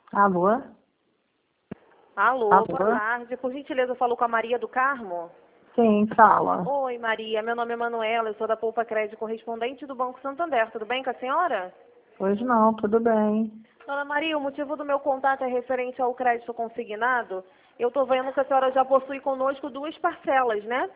Alô? Alô, Alô? boa tarde. Por gentileza, eu falo com a Maria do Carmo? Sim, fala. Oi, Maria. Meu nome é Manuela, eu sou da Poupa Crédito correspondente do Banco Santander. Tudo bem com a senhora? Hoje não, tudo bem. Dona Maria, o motivo do meu contato é referente ao crédito consignado. Eu estou vendo que a senhora já possui conosco 2 parcelas, né?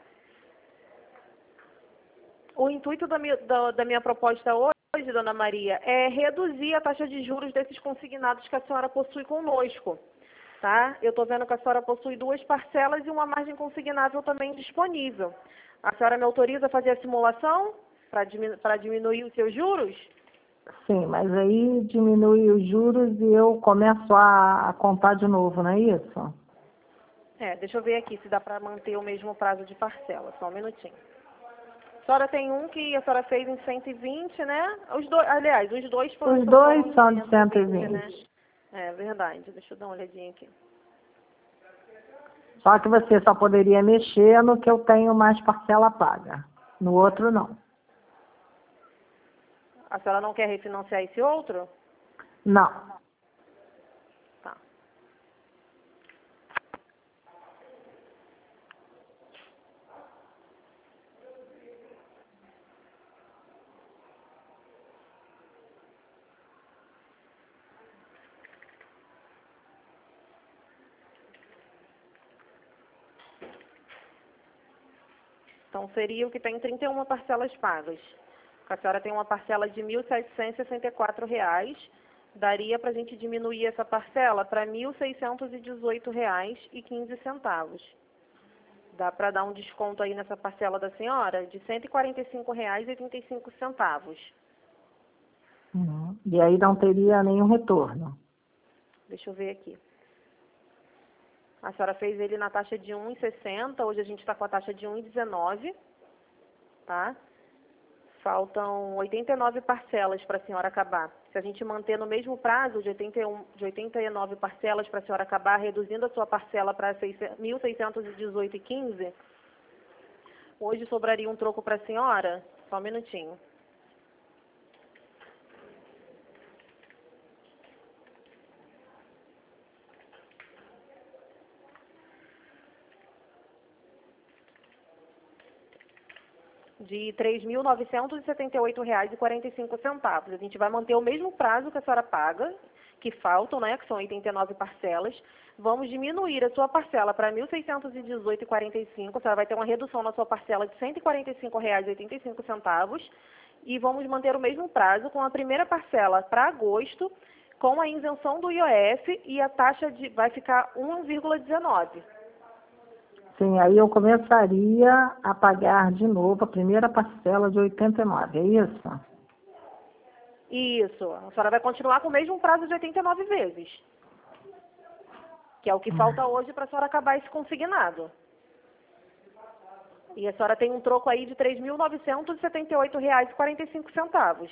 O intuito da minha proposta hoje, Dona Maria, é reduzir a taxa de juros desses consignados que a senhora possui conosco. Tá? Eu estou vendo que a senhora possui 2 parcelas e uma margem consignável também disponível. A senhora me autoriza a fazer a simulação para diminuir os seus juros? Sim, mas aí diminui os juros e eu começo a contar de novo, não é isso? Deixa eu ver aqui se dá para manter o mesmo prazo de parcela. Só um minutinho. A senhora tem um que a senhora fez em 120, né? Aliás, os dois Os foram dois em são de 120, né? 120. É verdade. Deixa eu dar uma olhadinha aqui. Só que você só poderia mexer no que eu tenho mais parcela paga. No outro, não. A senhora não quer refinanciar esse outro? Não. Tá. Então, seria o que tem 31 parcelas pagas. A senhora tem uma parcela de R$ 1.764. Daria para a gente diminuir essa parcela para R$ 1.618,15. Dá para dar um desconto aí nessa parcela da senhora de R$ 145,85. E aí não teria nenhum retorno. Deixa eu ver aqui. A senhora fez ele na taxa de 1,60. Hoje a gente está com a taxa de 1,19. Tá? Faltam 89 parcelas para a senhora acabar. Se a gente manter no mesmo prazo de 89 parcelas para a senhora acabar, reduzindo a sua parcela para R$ 1.618,15, hoje sobraria um troco para a senhora? Só um minutinho. De R$ 3.978,45. A gente vai manter o mesmo prazo que a senhora paga, que faltam, né, que são 89 parcelas. Vamos diminuir a sua parcela para R$ 1.618,45. A senhora vai ter uma redução na sua parcela de R$ 145,85. E vamos manter o mesmo prazo com a primeira parcela para agosto, com a isenção do IOF, e a taxa vai ficar 1,19. Sim, aí eu começaria a pagar de novo a primeira parcela de 89, é isso? Isso. A senhora vai continuar com o mesmo prazo de 89 vezes. Que é o que falta hoje para a senhora acabar esse consignado. E a senhora tem um troco aí de R$ 3.978,45.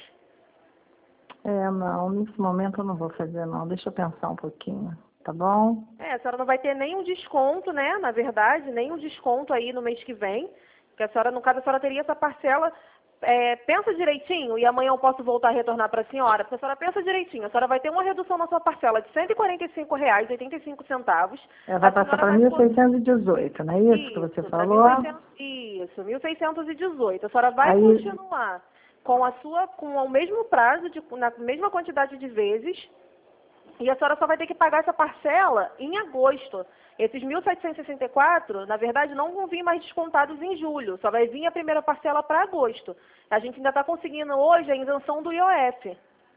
Não, nesse momento eu não vou fazer não, deixa eu pensar um pouquinho, tá bom? A senhora não vai ter nenhum desconto, né, na verdade, nenhum desconto aí no mês que vem. Porque a senhora, no caso, a senhora teria essa parcela. Pensa direitinho, e amanhã eu posso voltar a retornar para a senhora, porque a senhora pensa direitinho, a senhora vai ter uma redução na sua parcela de R$ 145,85. Vai passar para 1.618, não é isso que você falou? Isso, 1.618. A senhora vai Aí, continuar com o mesmo prazo, na mesma quantidade de vezes, e a senhora só vai ter que pagar essa parcela em agosto. Esses 1.764, na verdade, não vão vir mais descontados em julho. Só vai vir a primeira parcela para agosto. A gente ainda está conseguindo hoje a isenção do IOF.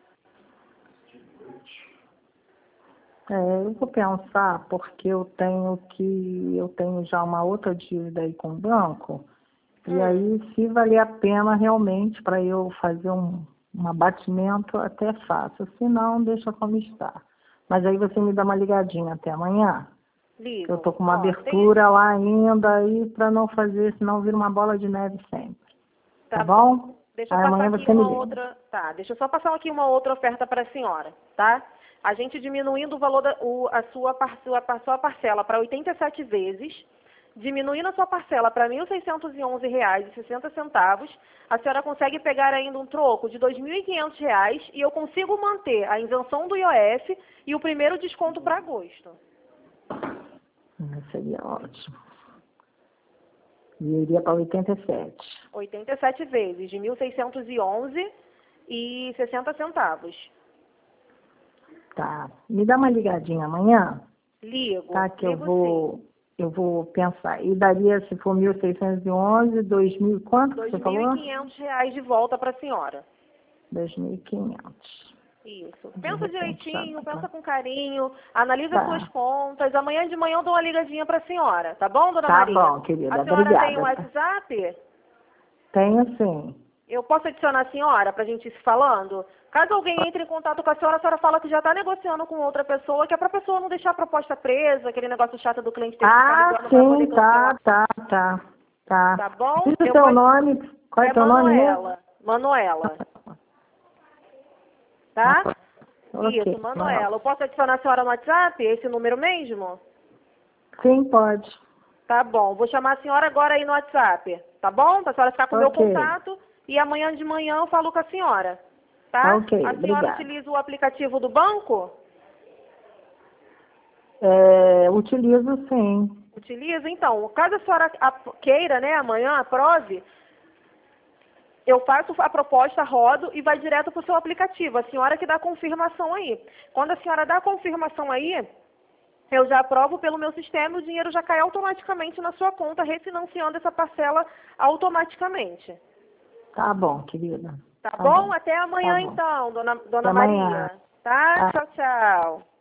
eu vou pensar, porque eu tenho já uma outra dívida aí com o banco, e aí se valer a pena realmente para eu fazer um abatimento, até faço. Se não, deixa como está. Mas aí você me dá uma ligadinha até amanhã. Ligo. Eu estou com uma abertura lá ainda aí para não fazer, senão vira uma bola de neve sempre. Tá bom? Deixa eu Aí amanhã passar aqui você me uma liga. outra. Tá, deixa eu só passar aqui uma outra oferta para a senhora, tá? A gente diminuindo o valor a sua parcela para 87 vezes, diminuindo a sua parcela para R$ 1.611,60, a senhora consegue pegar ainda um troco de R$ 2.500 e eu consigo manter a isenção do IOF e o primeiro desconto para agosto. Seria ótimo. E iria para 87. 87 vezes, de R$ 1.611,60. Tá. Me dá uma ligadinha amanhã? Ligo. Tá, que Ligo eu vou pensar. E daria, se for 1.611, 2.000, quanto que você falou? R$ 2.500 de volta para a senhora. 2.500. Isso. De Pensa repente, direitinho, tá. pensa com carinho, analisa Tá. suas contas. Amanhã de manhã eu dou uma ligadinha para a senhora, tá bom, dona Tá Maria? bom, querida. A senhora Obrigada. tem um WhatsApp? Tenho sim. Eu posso adicionar a senhora para a gente ir se falando? Caso alguém entre em contato com a senhora fala que já está negociando com outra pessoa, que é para a pessoa não deixar a proposta presa, aquele negócio chato do cliente ter que ficar ligando para poder Sim, cancelar. tá. Tá bom? Diz o teu nome. Qual é o teu nome mesmo? Manuela. Tá? Ok. Isso, Manuela. Eu posso adicionar a senhora no WhatsApp, esse número mesmo? Sim, pode. Tá bom. Vou chamar a senhora agora aí no WhatsApp. Tá bom? Para a senhora ficar com o meu Ok. contato. E amanhã de manhã eu falo com a senhora. Tá? Ok, A senhora obrigada. utiliza o aplicativo do banco? Utilizo sim. Utiliza? Então, caso a senhora queira, né, amanhã aprove, eu faço a proposta, rodo e vai direto para o seu aplicativo. A senhora que dá a confirmação aí. Quando a senhora dá a confirmação aí, eu já aprovo pelo meu sistema e o dinheiro já cai automaticamente na sua conta, refinanciando essa parcela automaticamente. Tá bom, querida. Tá bom? Até amanhã, Tá bom. então, dona Até amanhã. Maria. Tá? Tá. Tchau, tchau.